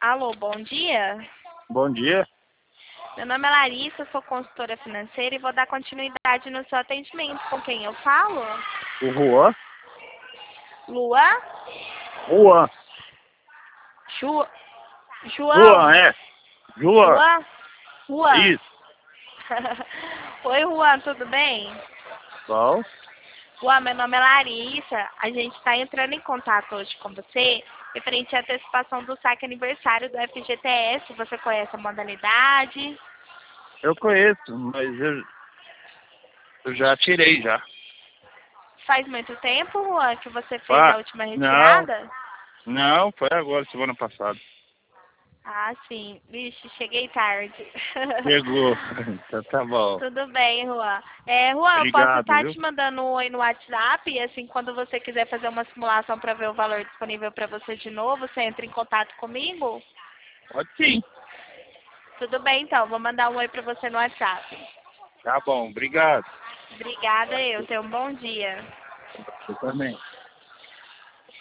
Alô, bom dia. Bom dia. Meu nome é Larissa, sou consultora financeira e vou dar continuidade no seu atendimento. Com quem eu falo? O Juan? Lua? Juan. Ju... João? Juan, é. Juan. Juan? Juan? Isso. Oi, Juan, tudo bem? Bom. Juan, meu nome é Larissa. A gente está entrando em contato hoje com você referente à antecipação do saque aniversário do FGTS. Você conhece a modalidade? Eu conheço, mas eu já tirei já. Faz muito tempo, Juan, que você fez a Ah, última não. retirada? Não, foi agora, semana passada. Ah, sim. Vixe, cheguei tarde. Chegou. Então tá bom. Tudo bem, Juan. Juan, eu posso Obrigado, estar viu? te mandando um oi no WhatsApp e assim, quando você quiser fazer uma simulação para ver o valor disponível para você de novo, você entra em contato comigo? Pode sim. Tudo bem, então. Vou mandar um oi para você no WhatsApp. Tá bom, obrigado. Obrigada, eu. Tenha um bom dia. Você também.